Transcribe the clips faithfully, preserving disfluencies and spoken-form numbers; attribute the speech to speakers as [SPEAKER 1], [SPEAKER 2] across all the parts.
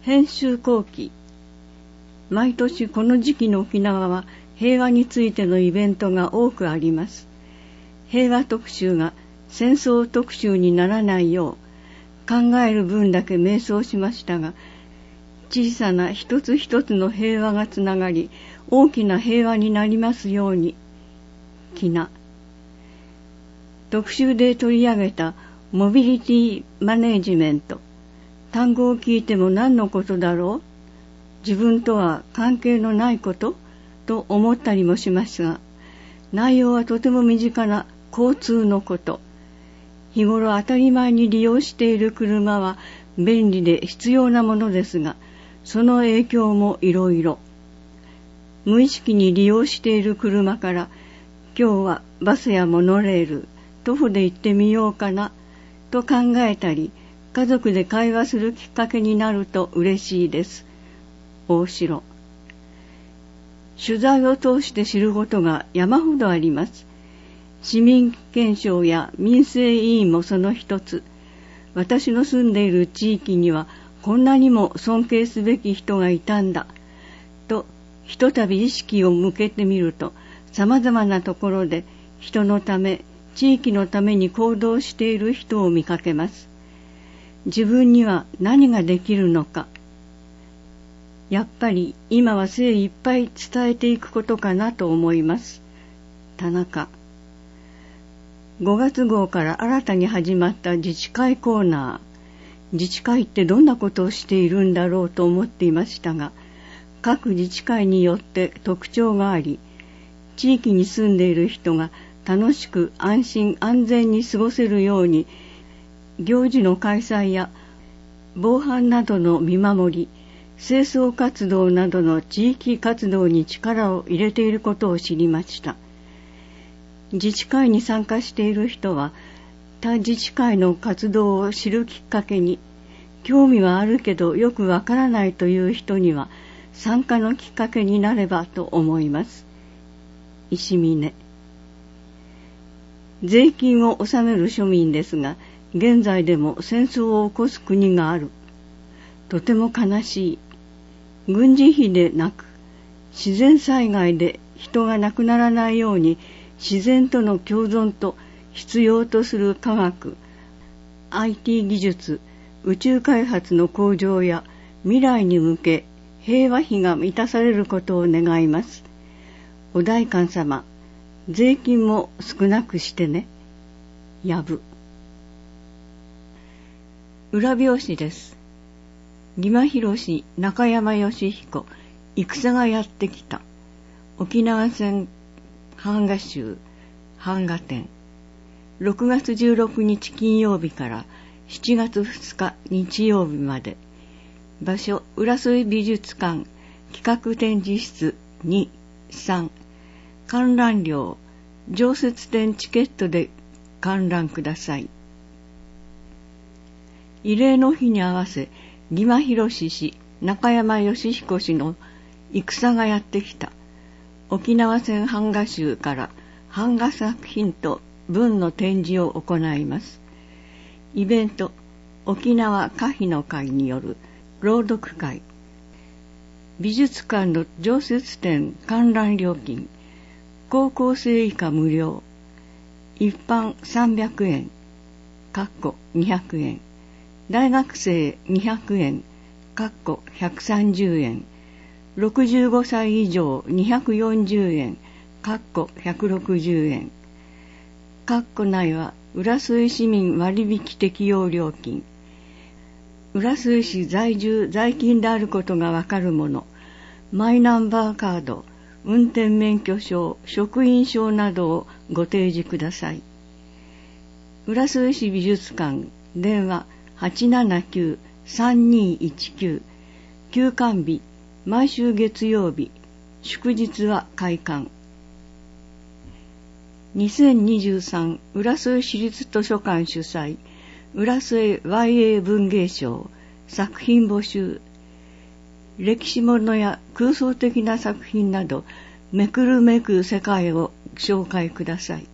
[SPEAKER 1] 編集後期。毎年この時期の沖縄は平和についてのイベントが多くあります。平和特集が戦争特集にならないよう考える分だけ迷走しましたが、小さな一つ一つの平和がつながり大きな平和になりますように。きな。特集で取り上げたモビリティマネジメント。単語を聞いても何のことだろう？自分とは関係のないことと思ったりもしますが、内容はとても身近な交通のこと。日頃当たり前に利用している車は便利で必要なものですが、その影響もいろいろ。無意識に利用している車から、今日はバスやモノレール、徒歩で行ってみようかなと考えたり、家族で会話するきっかけになると嬉しいです。大城。取材を通して知ることが山ほどあります。市民憲章や民生委員もその一つ。私の住んでいる地域にはこんなにも尊敬すべき人がいたんだとひとたび意識を向けてみると、様々なところで人のため、地域のために行動している人を見かけます。自分には何ができるのか。やっぱり今は精一杯伝えていくことかなと思います。田中。ごがつ号から新たに始まった自治会コーナー。自治会ってどんなことをしているんだろうと思っていましたが、各自治会によって特徴があり、地域に住んでいる人が楽しく安心安全に過ごせるように、行事の開催や防犯などの見守り、清掃活動などの地域活動に力を入れていることを知りました。自治会に参加している人は、他自治会の活動を知るきっかけに、興味はあるけどよくわからないという人には参加のきっかけになればと思います。石峰。税金を納める庶民ですが、現在でも戦争を起こす国がある。とても悲しい。軍事費でなく、自然災害で人が亡くならないように、自然との共存と必要とする科学、アイティー 技術、宇宙開発の向上や未来に向け平和費が満たされることを願います。お代官様、税金も少なくしてね。やぶ。裏表紙です。義間博中山義彦、戦がやってきた。沖縄戦版画集、版画展。ろくがつじゅうろくにち金曜日からしちがつふつか日曜日まで。場所、浦添美術館、企画展示室に、さん。観覧料、常設展チケットで観覧ください。慰霊の日に合わせ、義間博氏、中山義彦氏の戦がやってきた。沖縄戦版画集から版画作品と文の展示を行います。イベント、沖縄歌碑の会による朗読会。美術館の常設展観覧料金、高校生以下無料。一般さんびゃくえん、かっこにひゃくえん。大学生にひゃくえん、かっこひゃくさんじゅうえん。ろくじゅうごさい以上にひゃくよんじゅうえん、かっこひゃくろくじゅうえん。かっこ内は浦添市民割引適用料金。浦添市在住在勤であることがわかるもの、マイナンバーカード、運転免許証、職員証などをご提示ください。浦添市美術館、電話 はちななきゅう さんにいちきゅう、休館日、毎週月曜日、祝日は開館。にせんにじゅうさん浦添市立図書館主催、浦添 ワイエー 文芸賞、作品募集。歴史ものや空想的な作品など、めくるめく世界を紹介ください。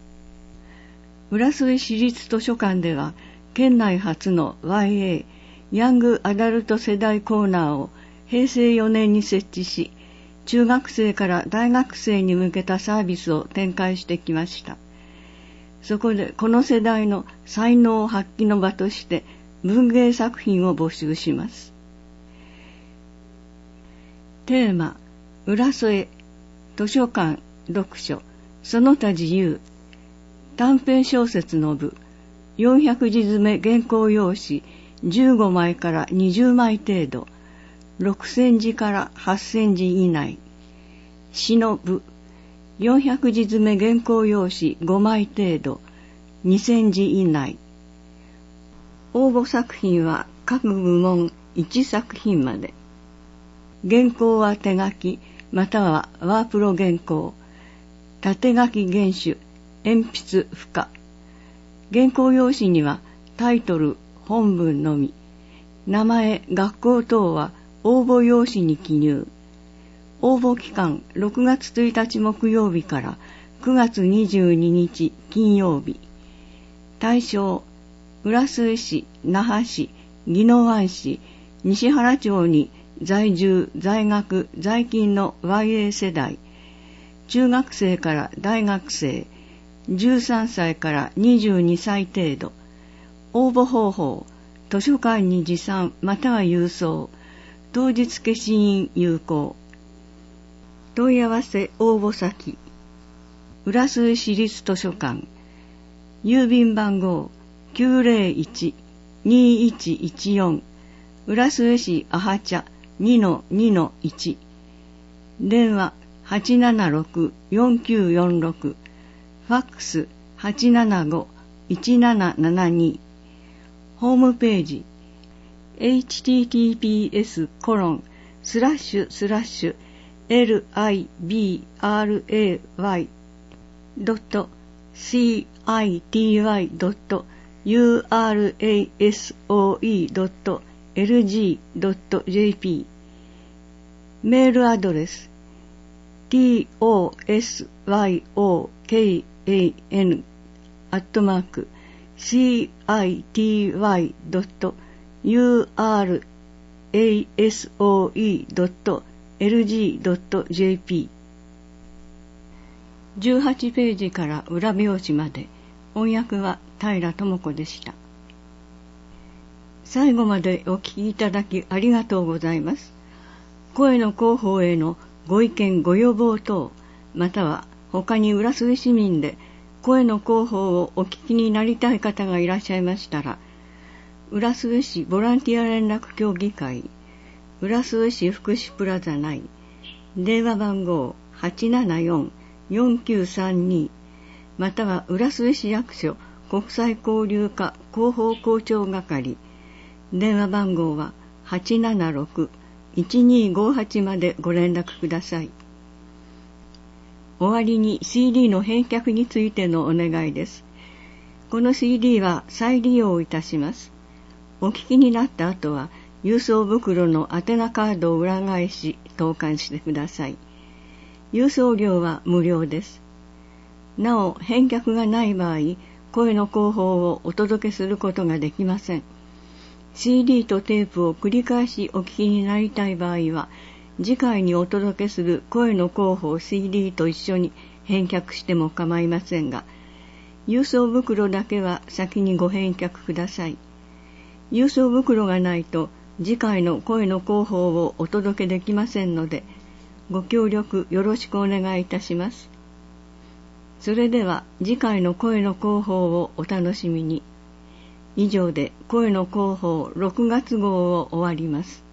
[SPEAKER 1] 浦添市立図書館では、県内初の ワイエーヤングアダルト世代コーナーをへいせいよねんに設置し、中学生から大学生に向けたサービスを展開してきました。そこでこの世代の才能発揮の場として文芸作品を募集します。テーマ、浦添、図書館、読書、その他自由。短編小説の部、よんひゃくじ詰め原稿用紙じゅうごまいからにじゅうまい程度、ろくせんじからはっせんじ以内。詩の部、よんひゃくじ詰め原稿用紙ごまい程度、にせんじ以内。応募作品は各部門いちさく品まで。原稿は手書き、またはワープロ原稿、縦書き原種、鉛筆付加。原稿用紙にはタイトル、本文のみ。名前、学校等は応募用紙に記入。応募期間ろくがつついたち木曜日からくがつにじゅうににち金曜日。対象、浦添市、那覇市、宜野湾市、西原町に在住、在学、在勤の ワイエー 世代。中学生から大学生、じゅうさんさいからにじゅうにさい程度。応募方法、図書館に持参または郵送、当日消印有効。問い合わせ応募先、浦添市立図書館、郵便番号 きゅうぜろいち にいちいちよん、浦添市阿波茶 にのにのいち、電話 はちななろく よんきゅうよんろく、ファックス はちななご いちななななに、ホームページ エイチティーティーピーエスコロンスラッシュスラッシュ エルアイビーアールエーワイ ドット シーアイティーワイ ドット ユーアールエーエスオーイー ドット エルジー ドット ジェーピー。 メールアドレス トソヨカン アットマーク シーアイティーワイ ドット ユーアールエーエスオーイー ドット エルジー ドット ジェーピー。 じゅうはちページから裏表紙まで。翻訳は平智子でした。最後までお聞きいただきありがとうございます。声の広報へのご意見ご要望等、または他に浦添市民で声の広報をお聞きになりたい方がいらっしゃいましたら、浦添市ボランティア連絡協議会、浦添市福祉プラザ内、電話番号 はちななよん よんきゅうさんに、または浦添市役所国際交流課広報広聴係、電話番号は はちななろく いちにごはち までご連絡ください。終わりに シーディー の返却についてのお願いです。この シーディー は再利用いたします。お聞きになった後は郵送袋の宛名カードを裏返し投函してください。郵送料は無料です。なお返却がない場合、声の広報をお届けすることができません。シーディー とテープを繰り返しお聞きになりたい場合は、次回にお届けする声の広報 シーディー と一緒に返却しても構いませんが、郵送袋だけは先にご返却ください。郵送袋がないと次回の声の広報をお届けできませんので、ご協力よろしくお願いいたします。それでは次回の声の広報をお楽しみに。以上で声の広報ろくがつ号を終わります。